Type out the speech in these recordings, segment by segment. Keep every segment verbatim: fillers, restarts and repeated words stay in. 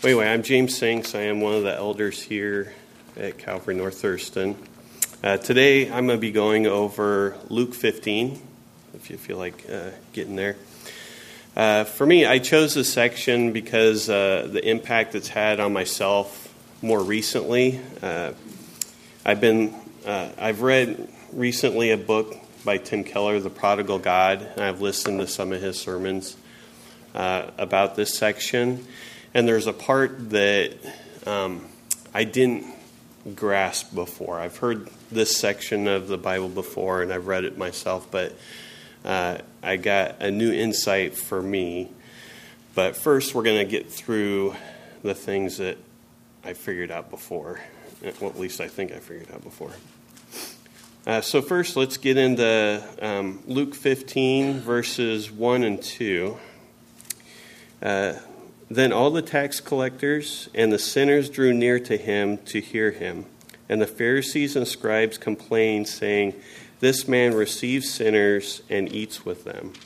Well, anyway, I'm James Sinks. I am one of the elders here at Calvary North Thurston. Uh, today, I'm going to be going over Luke fifteen, if you feel like uh, getting there. Uh, for me, I chose this section because uh, the impact it's had on myself more recently. Uh, I've been, uh, I've read recently a book by Tim Keller, The Prodigal God, and I've listened to some of his sermons uh, about this section. And there's a part that um, I didn't grasp before. I've heard this section of the Bible before, and I've read it myself, but uh, I got a new insight for me. But first, we're going to get through the things that I figured out before. Well, at least I think I figured out before. Uh, so first, let's get into um, Luke fifteen, verses one and two. Uh Then all the tax collectors and the sinners drew near to him to hear him. And the Pharisees and scribes complained, saying, "This man receives sinners and eats with them."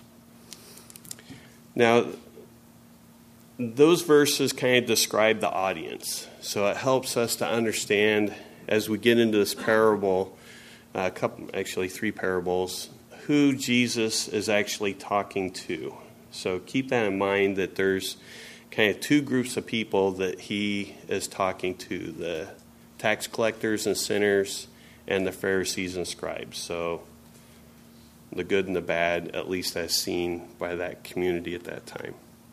Now, those verses kind of describe the audience. So it helps us to understand, as we get into this parable, a couple, actually three parables, who Jesus is actually talking to. So keep that in mind, that there's kind of two groups of people that he is talking to: the tax collectors and sinners and the Pharisees and scribes. So the good and the bad, at least as seen by that community at that time.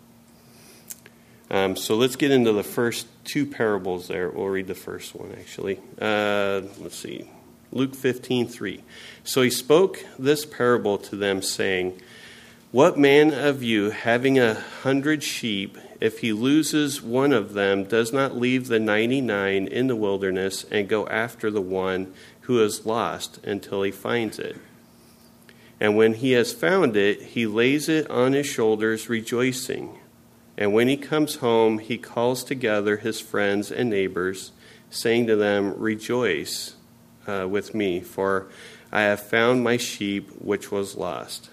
Um, so let's get into the first two parables there. We'll read the first one, actually. Uh, let's see. Luke fifteen three. So he spoke this parable to them, saying, "What man of you, having a hundred sheep, if he loses one of them, does not leave the ninety-nine in the wilderness and go after the one who is lost until he finds it? And when he has found it, he lays it on his shoulders, rejoicing. And when he comes home, he calls together his friends and neighbors, saying to them, 'Rejoice uh, with me, for I have found my sheep which was lost.'"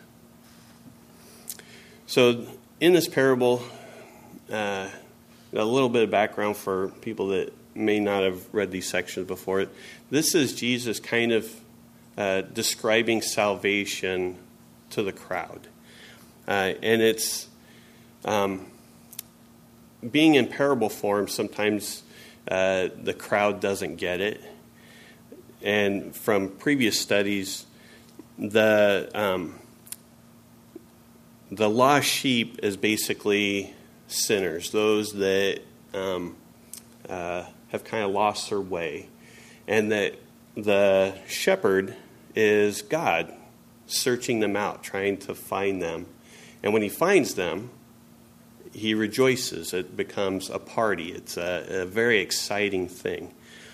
So in this parable, uh, a little bit of background for people that may not have read these sections before. This is Jesus kind of uh, describing salvation to the crowd. Uh, and it's um, being in parable form, sometimes uh, the crowd doesn't get it. And from previous studies, the... Um, The lost sheep is basically sinners, those that um, uh, have kind of lost their way. And that the shepherd is God, searching them out, trying to find them. And when he finds them, he rejoices. It becomes a party. It's a, a very exciting thing.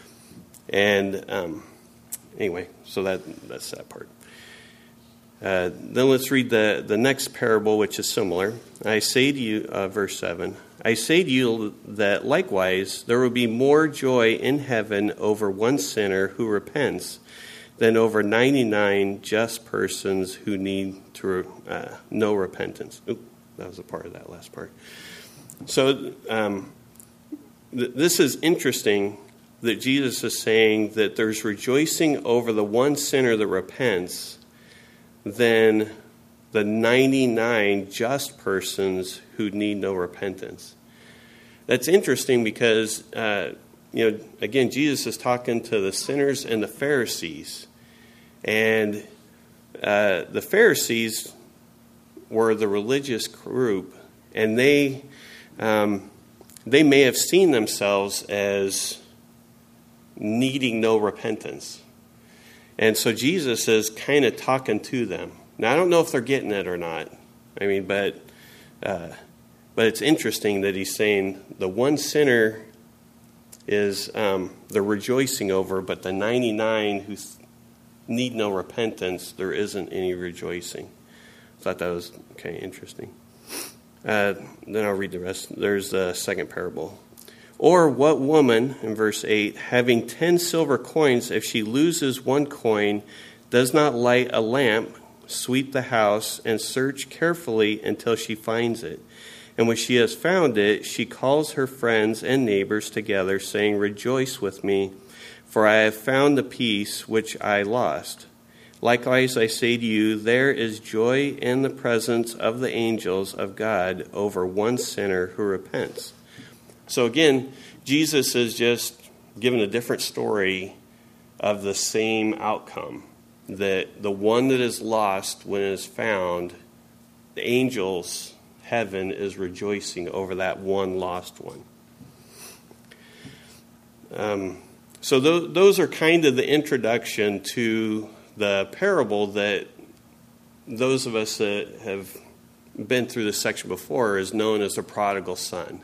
And um, anyway, so that that's that part. Uh, then let's read the, the next parable, which is similar. I say to you, uh, verse seven, "I say to you that likewise there will be more joy in heaven over one sinner who repents than over ninety-nine just persons who need to uh, no repentance." Oop, that was a part of that last part. So um, th- this is interesting that Jesus is saying that there's rejoicing over the one sinner that repents than the ninety-nine just persons who need no repentance. That's interesting because, uh, you know, again, Jesus is talking to the sinners and the Pharisees. And uh, the Pharisees were the religious group, and they um, they may have seen themselves as needing no repentance. And so Jesus is kind of talking to them. Now, I don't know if they're getting it or not. I mean, but uh, but it's interesting that he's saying the one sinner is um, the rejoicing over, but the ninety-nine who need no repentance, there isn't any rejoicing. I thought that was kind of interesting. Uh, then I'll read the rest. There's the second parable. "Or what woman," in verse eight, "having ten silver coins, if she loses one coin, does not light a lamp, sweep the house, and search carefully until she finds it? And when she has found it, she calls her friends and neighbors together, saying, "Rejoice with me, for I have found the piece which I lost. Likewise, I say to you, there is joy in the presence of the angels of God over one sinner who repents." So again, Jesus is just giving a different story of the same outcome. That the one that is lost, when it is found, the angels, heaven is rejoicing over that one lost one. Um, so th- those are kind of the introduction to the parable that those of us that have been through this section before is known as the prodigal son.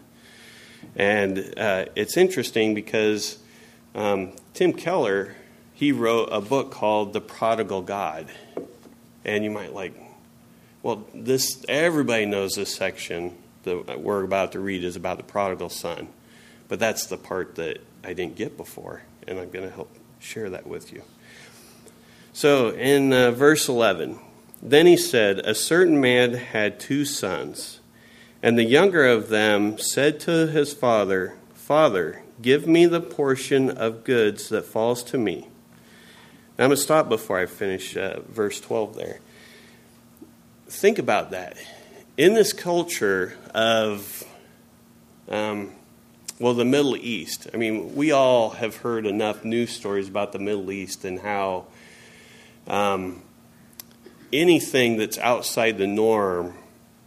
And uh, it's interesting because um, Tim Keller, he wrote a book called The Prodigal God. And you might like, well, this everybody knows this section that we're about to read is about the prodigal son. But that's the part that I didn't get before, and I'm going to help share that with you. So in uh, verse eleven, then he said, "A certain man had two sons, and the younger of them said to his father, 'Father, give me the portion of goods that falls to me.'" Now I'm going to stop before I finish uh, verse twelve there. Think about that. In this culture of, um, well, the Middle East, I mean, we all have heard enough news stories about the Middle East and how um, anything that's outside the norm,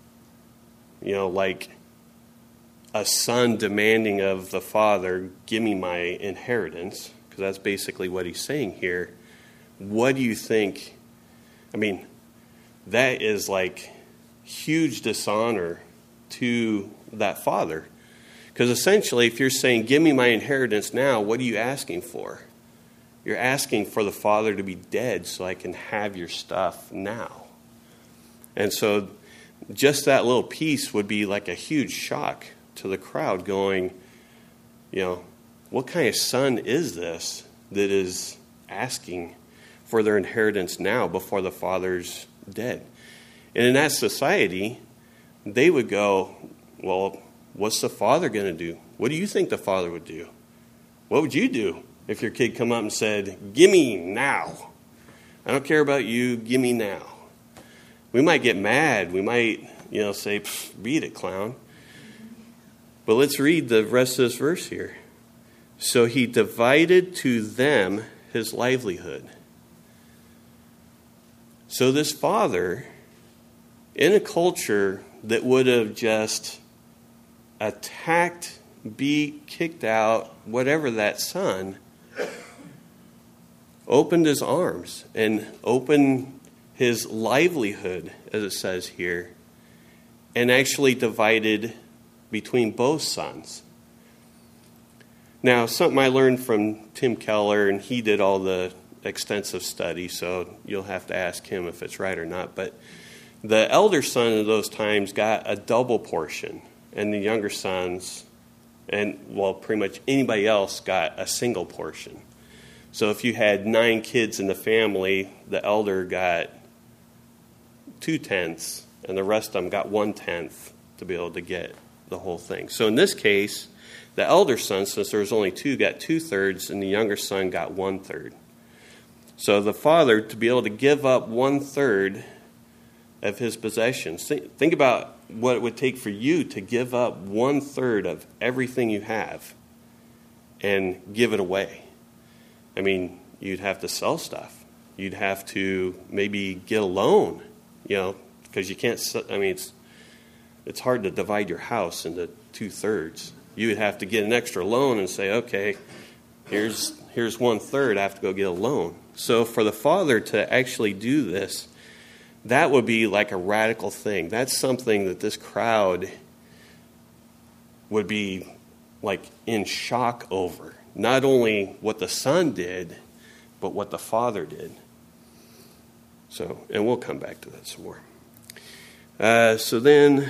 you know, like a son demanding of the father, "Give me my inheritance," because that's basically what he's saying here. What do you think? I mean, that is like huge dishonor to that father. Because essentially, if you're saying, "Give me my inheritance now," what are you asking for? You're asking for the father to be dead so I can have your stuff now. And so just that little piece would be like a huge shock to the crowd going, you know, what kind of son is this that is asking for their inheritance now before the father's dead? And in that society, they would go, well, what's the father going to do? What do you think the father would do? What would you do if your kid come up and said, "Give me now. I don't care about you, give me now"? We might get mad. We might, you know, say, "Beat it, clown." But let's read the rest of this verse here. "So he divided to them his livelihood." So this father, in a culture that would have just attacked, beat, kicked out, whatever that son, opened his arms and opened his livelihood, as it says here, and actually divided between both sons. Now, something I learned from Tim Keller, and he did all the extensive study, so you'll have to ask him if it's right or not, but the elder son of those times got a double portion, and the younger sons, and well, pretty much anybody else, got a single portion. So if you had nine kids in the family, the elder got two-tenths, and the rest of them got one-tenth to be able to get the whole thing. So in this case, the elder son, since there was only two, got two-thirds, and the younger son got one-third. So the father, to be able to give up one-third of his possessions. Think about what it would take for you to give up one-third of everything you have and give it away. I mean, you'd have to sell stuff. You'd have to maybe get a loan, you know, because you can't, I mean, it's it's hard to divide your house into two-thirds. You would have to get an extra loan and say, okay, here's here's one-third, I have to go get a loan. So for the father to actually do this, that would be like a radical thing. That's something that this crowd would be like in shock over. Not only what the son did, but what the father did. So, and we'll come back to that some more. Uh, so then,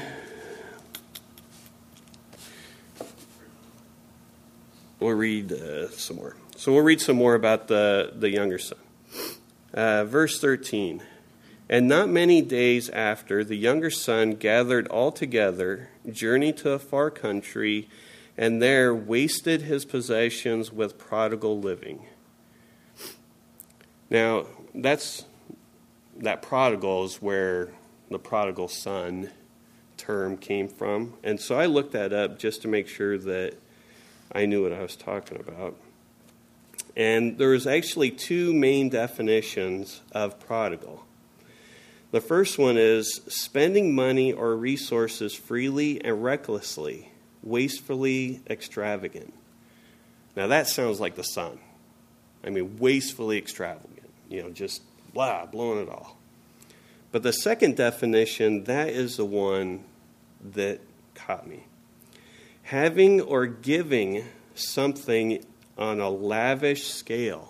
we'll read uh, some more. So we'll read some more about the, the younger son. Uh, verse thirteen. And not many days after, the younger son gathered all together, journeyed to a far country, and there wasted his possessions with prodigal living. Now, that's that prodigal is where the prodigal son term came from. And so I looked that up just to make sure that I knew what I was talking about. And there was actually two main definitions of prodigal. The first one is spending money or resources freely and recklessly, wastefully extravagant. Now that sounds like the son. I mean, wastefully extravagant, you know, just blah, blowing it all. But the second definition, that is the one that caught me. Having or giving something on a lavish scale.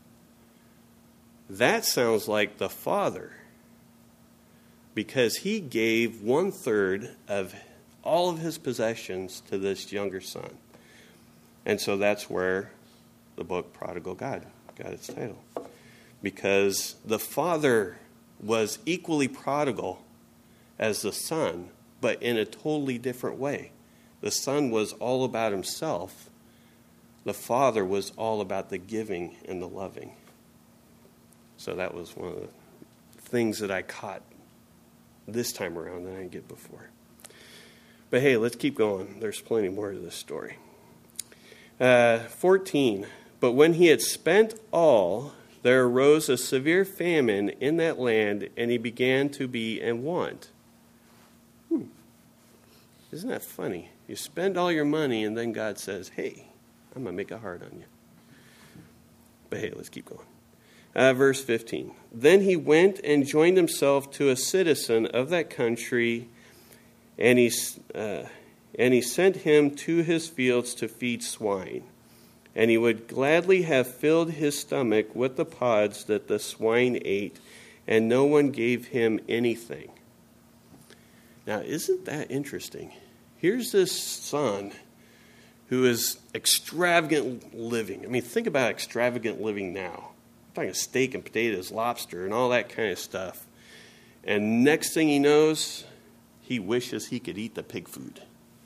That sounds like the father, because he gave one third of all of his possessions to this younger son. And so that's where the book Prodigal God got its title. Because the father was equally prodigal as the son, but in a totally different way. The son was all about himself. The father was all about the giving and the loving. So that was one of the things that I caught this time around that I didn't get before. But hey, let's keep going. There's plenty more to this story. Uh, fourteen. But when he had spent all, there arose a severe famine in that land, and he began to be in want. Hmm. Isn't that funny? You spend all your money, and then God says, hey, I'm going to make it hard on you. But hey, let's keep going. Uh, verse fifteen. Then he went and joined himself to a citizen of that country, and he, uh, and he sent him to his fields to feed swine. And he would gladly have filled his stomach with the pods that the swine ate, and no one gave him anything. Now, isn't that interesting? Here's this son who is extravagant living. I mean, think about extravagant living now. I'm talking steak and potatoes, lobster, and all that kind of stuff. And next thing he knows, he wishes he could eat the pig food.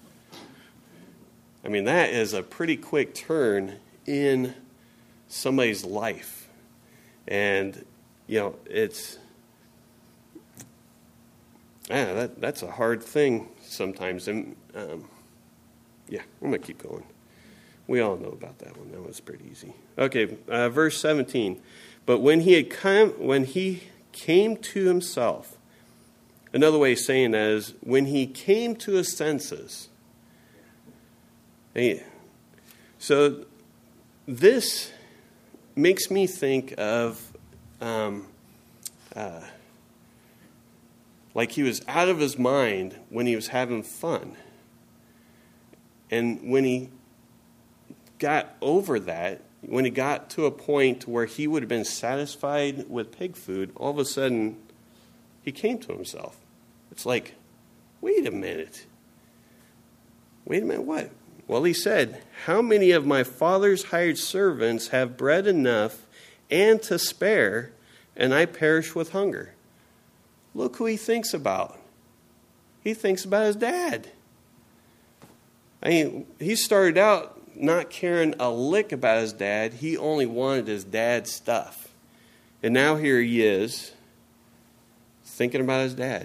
I mean, that is a pretty quick turn in somebody's life. And, you know, it's, yeah, that, that's a hard thing sometimes. And, um, yeah, I'm going to keep going. We all know about that one. That was pretty easy. Okay, uh, verse seventeen. But when he had come, when he came to himself, another way of saying that is when he came to his senses. He, so this makes me think of um, uh, like he was out of his mind when he was having fun. And when he got over that, when he got to a point where he would have been satisfied with pig food, all of a sudden he came to himself. It's like, wait a minute. Wait a minute, what? Well, he said, how many of my father's hired servants have bread enough and to spare, and I perish with hunger? Look who he thinks about. He thinks about his dad. I mean, he started out not caring a lick about his dad. He only wanted his dad's stuff. And now here he is, thinking about his dad.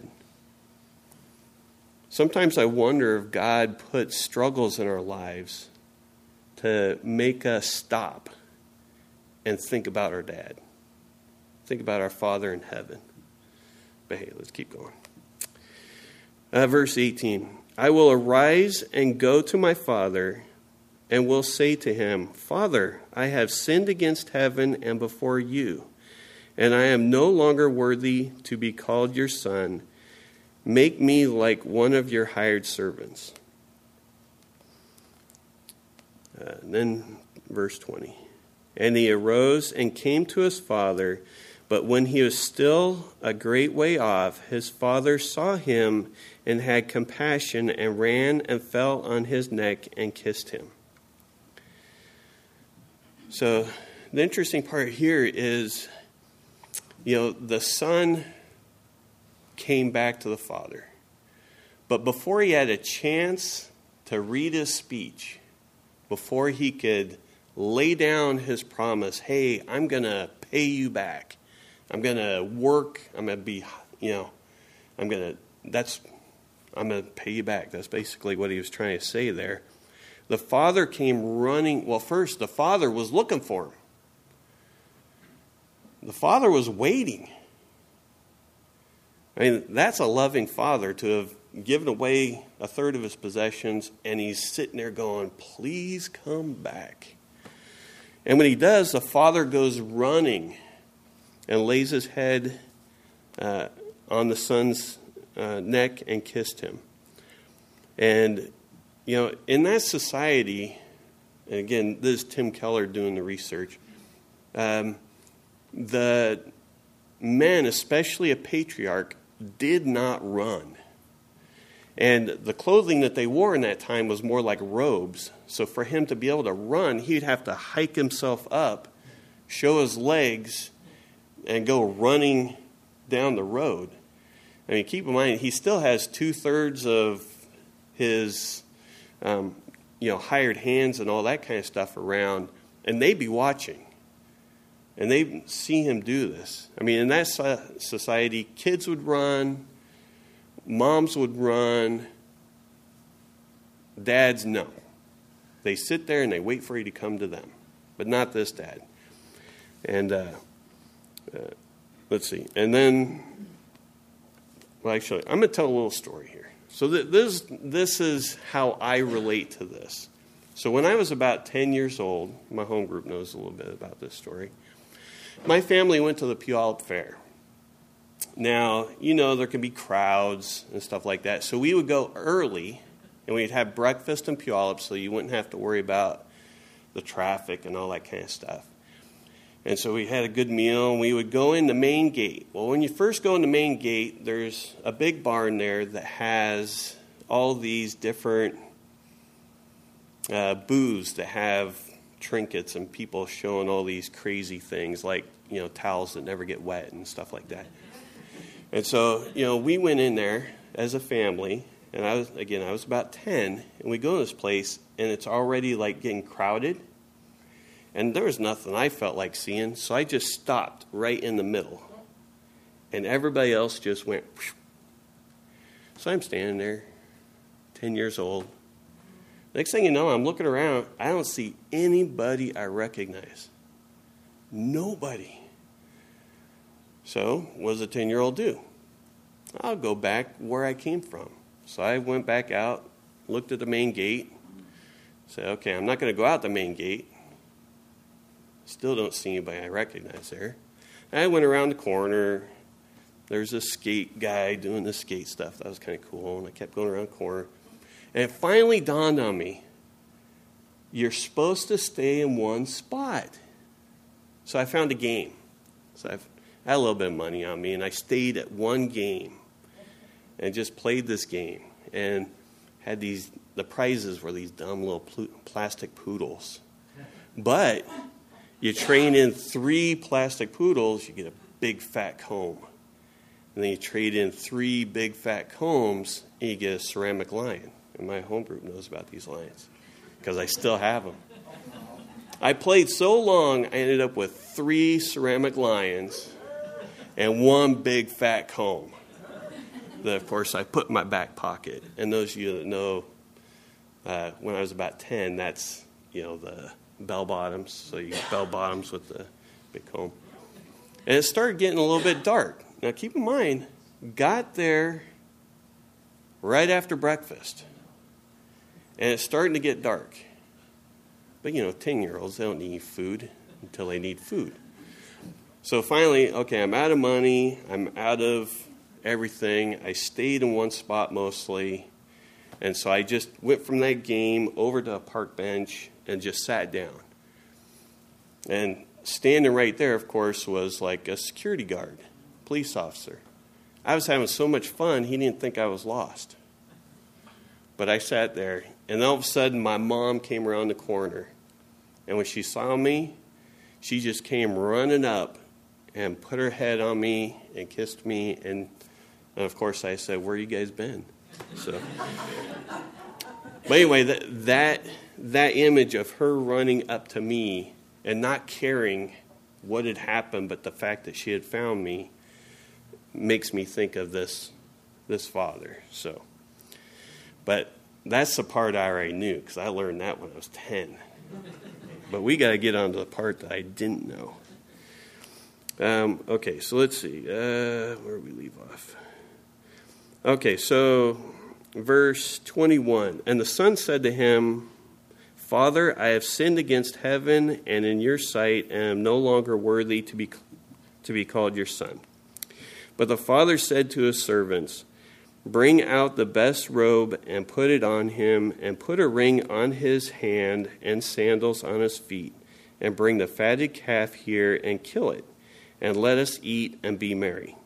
Sometimes I wonder if God puts struggles in our lives to make us stop and think about our dad. Think about our Father in heaven. But hey, let's keep going. Uh, verse eighteen. I will arise and go to my father and will say to him, Father, I have sinned against heaven and before you, and I am no longer worthy to be called your son. Make me like one of your hired servants. Uh, and then verse twenty. And he arose and came to his father, but when he was still a great way off, his father saw him and had compassion and ran and fell on his neck and kissed him. So the interesting part here is, you know, the son came back to the father. But before he had a chance to read his speech, before he could lay down his promise, hey, I'm going to pay you back. I'm going to work. I'm going to be, you know, I'm going to, that's, I'm going to pay you back. That's basically what he was trying to say there. The father came running. Well, first, the father was looking for him. The father was waiting. I mean, that's a loving father to have given away a third of his possessions, and he's sitting there going, please come back. And when he does, the father goes running and lays his head uh, on the son's uh, neck and kissed him. And, you know, in that society, and again, this is Tim Keller doing the research, um, the men, especially a patriarch, did not run. And the clothing that they wore in that time was more like robes. So for him to be able to run, he'd have to hike himself up, show his legs, and go running down the road. I mean, keep in mind, he still has two-thirds of his, um, you know, hired hands and all that kind of stuff around, and they'd be watching. And they see him do this. I mean, in that society, kids would run, moms would run, dads, no. They sit there and they wait for you to come to them. But not this dad. And uh, uh, let's see. And then, well, actually, I'm going to tell a little story here. So th- this, this is how I relate to this. So when I was about ten years old, my home group knows a little bit about this story. My family went to the Puyallup Fair. Now, you know, there can be crowds and stuff like that. So we would go early, and we'd have breakfast in Puyallup so you wouldn't have to worry about the traffic and all that kind of stuff. And so we had a good meal, and we would go in the main gate. Well, when you first go in the main gate, there's a big barn there that has all these different uh, booths that have trinkets and people showing all these crazy things like, you know, towels that never get wet and stuff like that. And so, you know, we went in there as a family, and I was, again, I was about ten, and we go to this place, and it's already, like, getting crowded, and there was nothing I felt like seeing, so I just stopped right in the middle, and everybody else just went, whew. So I'm standing there, ten years old. Next thing you know, I'm looking around, I don't see anybody I recognize. Nobody. So, what does a ten-year-old do? I'll go back where I came from. So I went back out, looked at the main gate, said, okay, I'm not going to go out the main gate. Still don't see anybody I recognize there. And I went around the corner. There's a skate guy doing the skate stuff. That was kind of cool. And I kept going around the corner. And it finally dawned on me, you're supposed to stay in one spot. So I found a game. So I've I had a little bit of money on me, and I stayed at one game and just played this game and had these, the prizes were these dumb little pl- plastic poodles. But you train in three plastic poodles, you get a big fat comb. And then you trade in three big fat combs, and you get a ceramic lion. And my home group knows about these lions because I still have them. I played so long, I ended up with three ceramic lions and one big fat comb that, of course, I put in my back pocket. And those of you that know, uh, when I was about ten, that's, you know, the bell bottoms. So you get bell bottoms with the big comb. And it started getting a little bit dark. Now, keep in mind, got there right after breakfast. And it's starting to get dark. But, you know, ten-year-olds, they don't need food until they need food. So finally, okay, I'm out of money. I'm out of everything. I stayed in one spot mostly. And so I just went from that game over to a park bench and just sat down. And standing right there, of course, was like a security guard, police officer. I was having so much fun, he didn't think I was lost. But I sat there, and all of a sudden, my mom came around the corner. And when she saw me, she just came running up and put her head on me and kissed me and And of course I said, where you guys been? So, but anyway, that, that, that image of her running up to me and not caring what had happened, but the fact that she had found me makes me think of this, this father. So, but that's the part I already knew because I learned that when I was ten. But we got to get on to the part that I didn't know. Um, okay, so let's see. Uh, where do we leave off? Okay, so verse twenty-one. And the son said to him, Father, I have sinned against heaven and in your sight, and am no longer worthy to be to be called your son. But the father said to his servants, Bring out the best robe and put it on him, and put a ring on his hand and sandals on his feet, and bring the fatted calf here and kill it, and let us eat and be merry.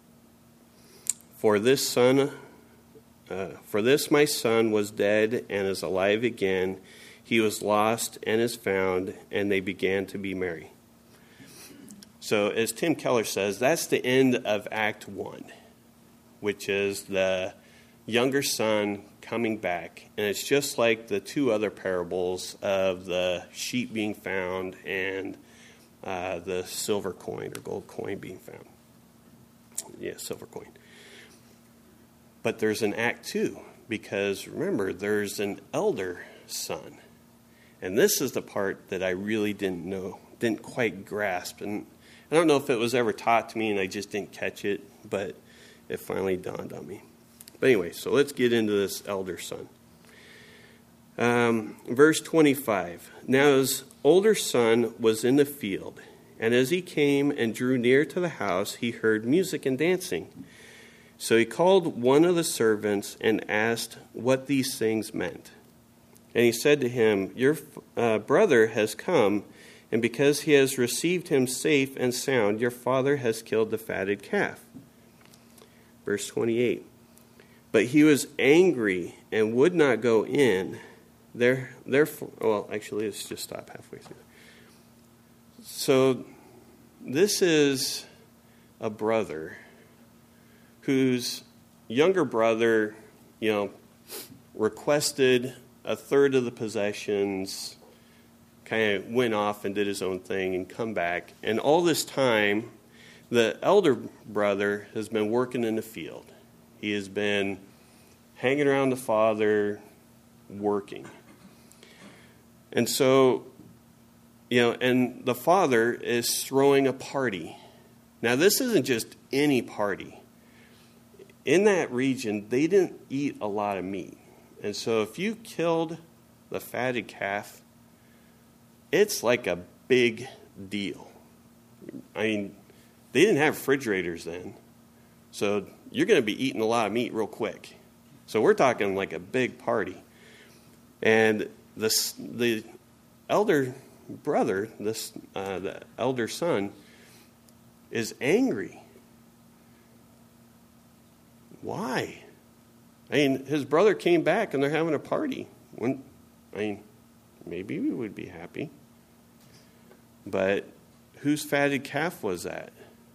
For this son, uh, for this my son was dead and is alive again. He was lost and is found, and they began to be merry. So, as Tim Keller says, that's the end of Act One, which is the younger son coming back. And it's just like the two other parables of the sheep being found and uh, the silver coin or gold coin being found. Yeah, silver coin. But there's an Act Two, because remember, there's an elder son. And this is the part that I really didn't know, didn't quite grasp. And I don't know if it was ever taught to me and I just didn't catch it, but it finally dawned on me. But anyway, so let's get into this elder son. Um, verse twenty-five. Now his older son was in the field, and as he came and drew near to the house, he heard music and dancing. So he called one of the servants and asked what these things meant. And he said to him, Your uh, brother has come, and because he has received him safe and sound, your father has killed the fatted calf. Verse twenty-eight. But he was angry and would not go in. There, therefore, well, actually, let's just stop halfway through. So this is a brother whose younger brother, you know, requested a third of the possessions, kind of went off and did his own thing and come back. And all this time, the elder brother has been working in the field. He has been hanging around the father, working. And so, you know, and the father is throwing a party. Now, this isn't just any party. In that region, they didn't eat a lot of meat. And so if you killed the fatted calf, it's like a big deal. I mean, they didn't have refrigerators then. So you're going to be eating a lot of meat real quick. So we're talking like a big party. And this, the elder brother, this uh, the elder son, is angry. Why? I mean, his brother came back and they're having a party. When, I mean, maybe we would be happy. But whose fatted calf was that?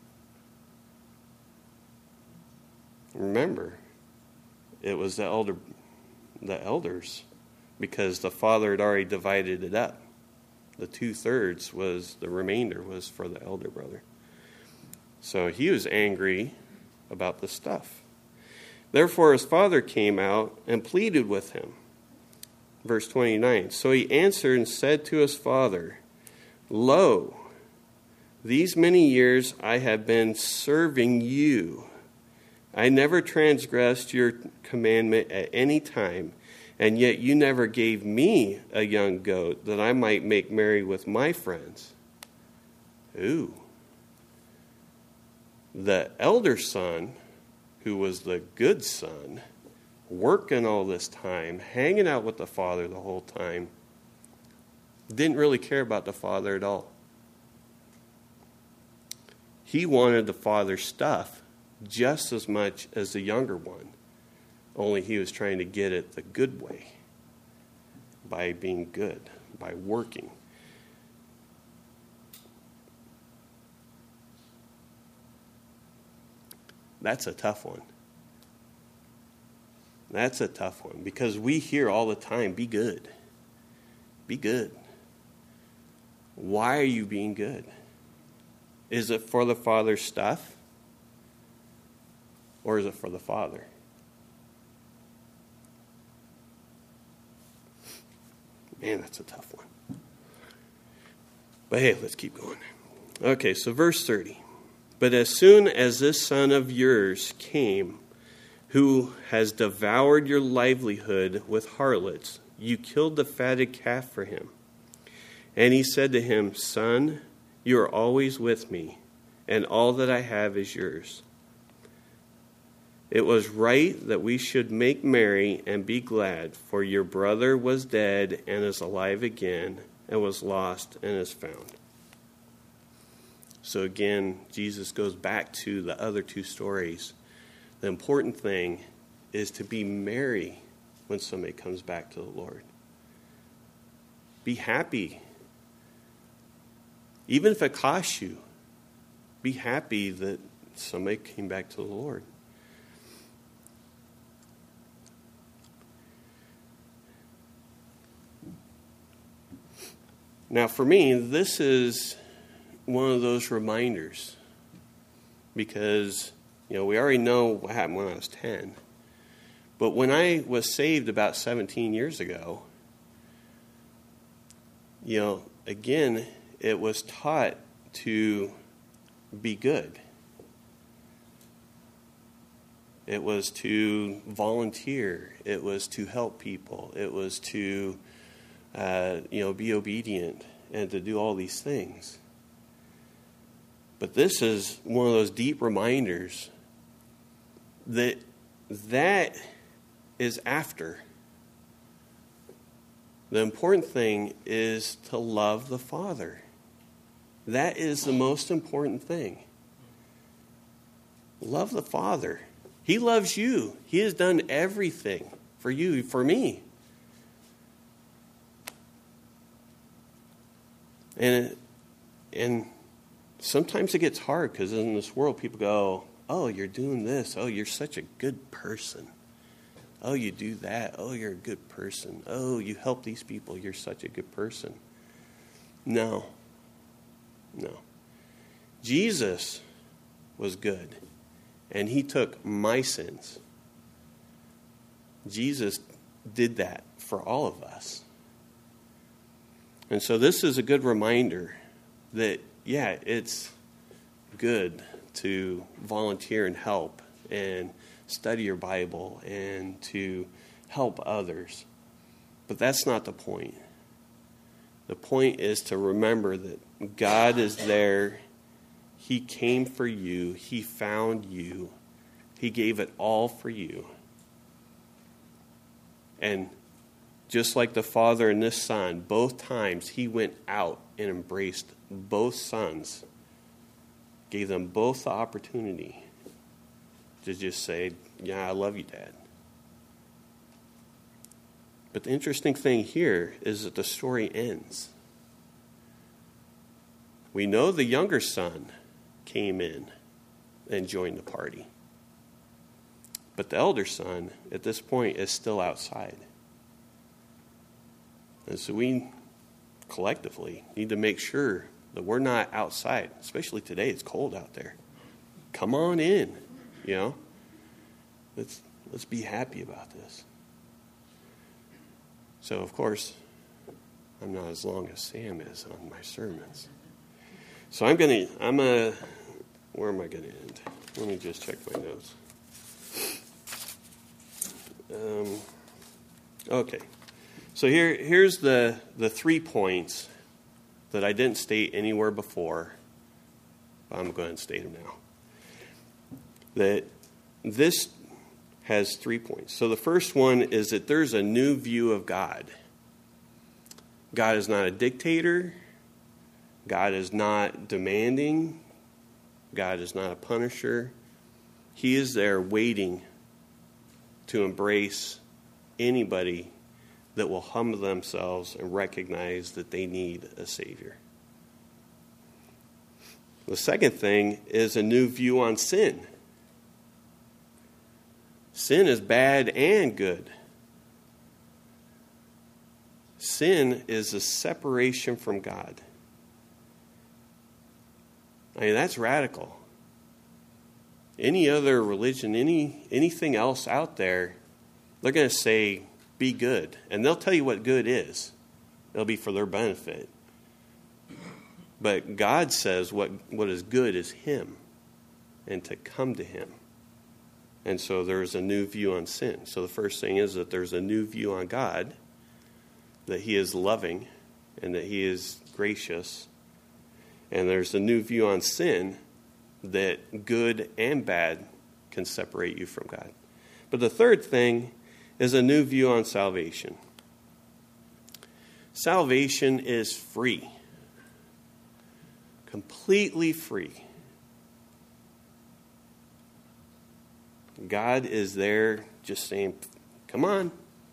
Remember, it was the elder, the elders, because the father had already divided it up. The two-thirds was, the remainder was for the elder brother. So he was angry about the stuff. Therefore his father came out and pleaded with him. Verse twenty-nine. So he answered and said to his father, Lo, these many years I have been serving you. I never transgressed your commandment at any time, and yet you never gave me a young goat that I might make merry with my friends. Ooh. The elder son, who was the good son, working all this time, hanging out with the father the whole time, didn't really care about the father at all. He wanted the father's stuff just as much as the younger one, only he was trying to get it the good way, by being good, by working. That's a tough one. That's a tough one because we hear all the time, be good. Be good. Why are you being good? Is it for the Father's stuff? Or is it for the Father? Man, that's a tough one. But hey, let's keep going. Okay, so verse thirty. But as soon as this son of yours came, who has devoured your livelihood with harlots, you killed the fatted calf for him. And he said to him, Son, you are always with me, and all that I have is yours. It was right that we should make merry and be glad, for your brother was dead and is alive again, and was lost and is found. So again, Jesus goes back to the other two stories. The important thing is to be merry when somebody comes back to the Lord. Be happy. Even if it costs you, be happy that somebody came back to the Lord. Now for me, this is one of those reminders because, you know, we already know what happened when I was ten. But when I was saved about seventeen years ago, you know, again, it was taught to be good. It was to volunteer. It was to help people. It was to, uh, you know, be obedient and to do all these things. But this is one of those deep reminders that that is after. The important thing is to love the Father. That is the most important thing. Love the Father. He loves you. He has done everything for you, for me. And and sometimes it gets hard because in this world people go, oh, you're doing this. Oh, you're such a good person. Oh, you do that. Oh, you're a good person. Oh, you help these people. You're such a good person. No. No. Jesus was good, and he took my sins. Jesus did that for all of us. And so this is a good reminder that, yeah, it's good to volunteer and help and study your Bible and to help others. But that's not the point. The point is to remember that God is there. He came for you. He found you. He gave it all for you. And just like the Father and this Son, both times he went out and embraced both sons, gave them both the opportunity to just say, yeah, I love you, Dad. But the interesting thing here is that the story ends. We know the younger son came in and joined the party. But the elder son, at this point, is still outside. And so we collectively need to make sure that we're not outside, especially today. It's cold out there. Come on in, you know. Let's let's be happy about this. So, of course, I'm not as long as Sam is on my sermons. So I'm gonna I'm a where am I gonna end? Let me just check my notes. Um, okay. So here, here's the, the three points that I didn't state anywhere before. I'm going to state them now. That this has three points. So the first one is that there's a new view of God. God is not a dictator. God is not demanding. God is not a punisher. He is there waiting to embrace anybody that will humble themselves and recognize that they need a Savior. The second thing is a new view on sin. Sin is bad and good. Sin is a separation from God. I mean, that's radical. Any other religion, any anything else out there, they're going to say, be good. And they'll tell you what good is. It'll be for their benefit. But God says what, what is good is Him and to come to Him. And so there's a new view on sin. So the first thing is that there's a new view on God, that He is loving and that He is gracious. And there's a new view on sin, that good and bad can separate you from God. But the third thing is a new view on salvation. Salvation is free. Completely free. God is there just saying, come on.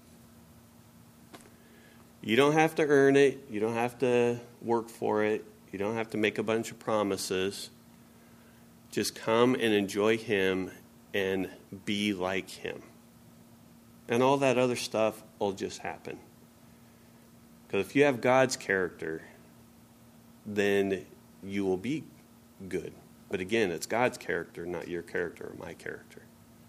You don't have to earn it. You don't have to work for it. You don't have to make a bunch of promises. Just come and enjoy Him and be like Him. And all that other stuff will just happen. Because if you have God's character, then you will be good. But again, it's God's character, not your character or my character.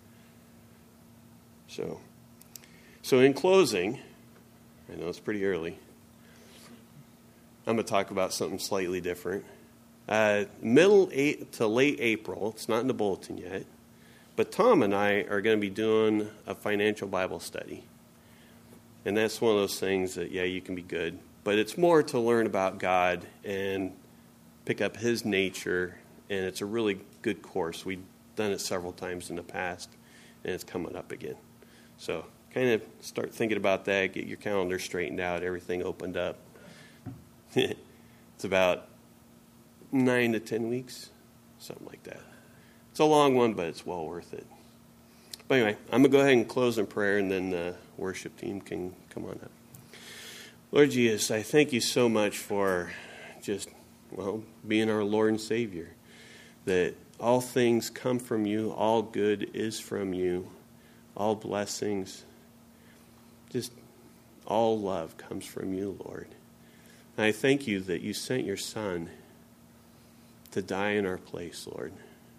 So, so in closing, I know it's pretty early, I'm going to talk about something slightly different. Uh, middle eight to late April, it's not in the bulletin yet, but Tom and I are going to be doing a financial Bible study. And that's one of those things that, yeah, you can be good, but it's more to learn about God and pick up His nature, and it's a really good course. We've done it several times in the past, and it's coming up again. So kind of start thinking about that, get your calendar straightened out, everything opened up. It's about nine to ten weeks, something like that. It's a long one, but it's well worth it. But anyway, I'm going to go ahead and close in prayer, and then the worship team can come on up. Lord Jesus, I thank you so much for just, well, being our Lord and Savior, that all things come from you, all good is from you, all blessings, just all love comes from you, Lord. And I thank you that you sent your Son to die in our place, Lord.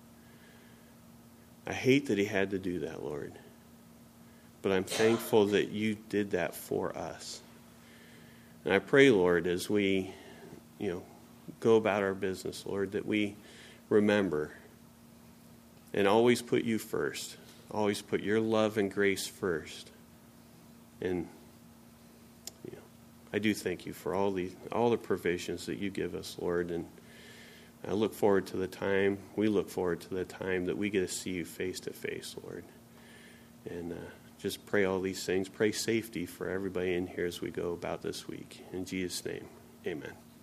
I hate that He had to do that, Lord. But I'm thankful that you did that for us. And I pray, Lord, as we, you know, go about our business, Lord, that we remember and always put you first. Always put your love and grace first. And you know, I do thank you for all the all the provisions that you give us, Lord, and I look forward to the time, we look forward to the time that we get to see you face to face, Lord. And uh, just pray all these things. Pray safety for everybody in here as we go about this week. In Jesus' name, amen.